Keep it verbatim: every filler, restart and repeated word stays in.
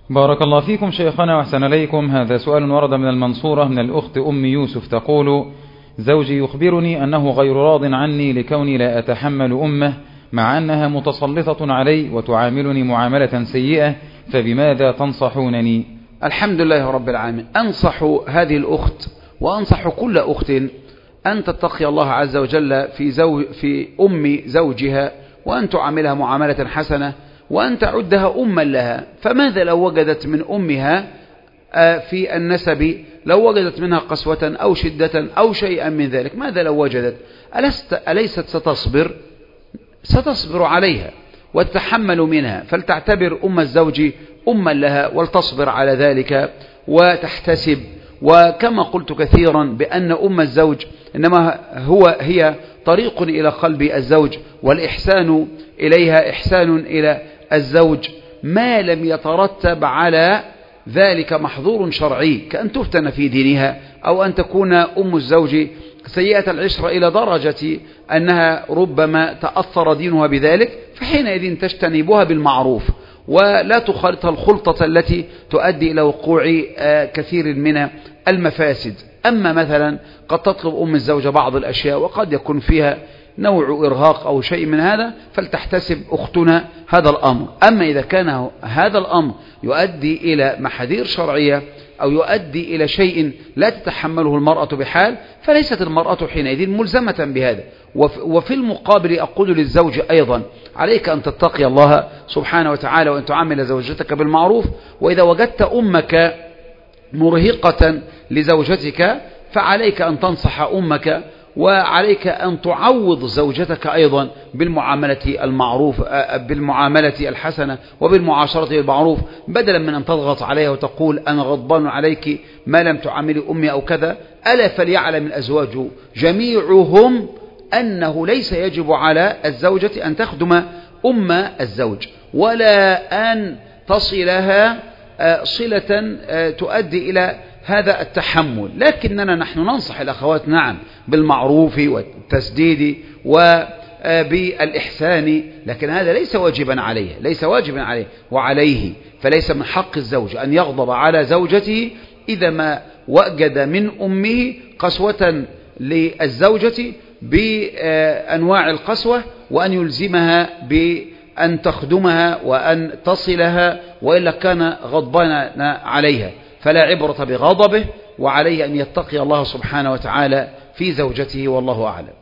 بارك الله فيكم شيخنا وأحسن إليكم. هذا سؤال ورد من المنصورة من الأخت أم يوسف تقول: زوجي يخبرني أنه غير راض عني لكوني لا أتحمل أمه مع أنها متسلطة علي وتعاملني معاملة سيئة، فبماذا تنصحونني؟ الحمد لله رب العالمين. أنصح هذه الأخت وأنصح كل أخت أن تتقي الله عز وجل في, زو في أم زوجها، وأن تعاملها معاملة حسنة، وأن تعدها أما لها. فماذا لو وجدت من أمها في النسب، لو وجدت منها قسوة أو شدة أو شيئا من ذلك، ماذا لو وجدت؟ ألست أليست ستصبر؟ ستصبر عليها وتتحمل منها، فلتعتبر أم الزوج أما لها ولتصبر على ذلك وتحتسب. وكما قلت كثيرا بأن أم الزوج إنما هو هي طريق إلى قلب الزوج، والإحسان إليها إحسان إلى الزوج ما لم يترتب على ذلك محظور شرعي، كأن تفتن في دينها، أو أن تكون أم الزوج سيئة العشرة إلى درجة أنها ربما تأثر دينها بذلك، فحينئذ تجتنبها بالمعروف ولا تخالطها الخلطة التي تؤدي إلى وقوع كثير من المفاسد. أما مثلا قد تطلب أم الزوجة بعض الأشياء وقد يكون فيها نوع إرهاق أو شيء من هذا، فلتحتسب أختنا هذا الأمر. أما إذا كان هذا الأمر يؤدي إلى محاذير شرعية أو يؤدي إلى شيء لا تتحمله المرأة بحال، فليست المرأة حينئذ ملزمة بهذا. وفي المقابل أقول للزوج أيضا: عليك أن تتقي الله سبحانه وتعالى وأن تعامل زوجتك بالمعروف. وإذا وجدت أمك مرهقة لزوجتك فعليك أن تنصح أمك، وعليك أن تعوض زوجتك أيضا بالمعاملة المعروف بالمعاملة الحسنة وبالمعاشرة بالمعروف، بدلا من أن تضغط عليها وتقول أنا غضبان عليك ما لم تعاملي أمي أو كذا. ألا فليعلم الأزواج جميعهم أنه ليس يجب على الزوجة أن تخدم أم الزوج، ولا أن تصلها صلة تؤدي إلى هذا التحمل. لكننا نحن ننصح الأخوات نعم بالمعروف والتسديد وبالإحسان، لكن هذا ليس واجبا عليه ليس واجبا عليه وعليه. فليس من حق الزوج أن يغضب على زوجته إذا ما وجد من أمه قسوة للزوجة بأنواع القسوة، وأن يلزمها بأن تخدمها وأن تصلها، وإلا كان غضبان عليها. فلا عبرة بغضبه، وعليه أن يتقي الله سبحانه وتعالى في زوجته، والله أعلم.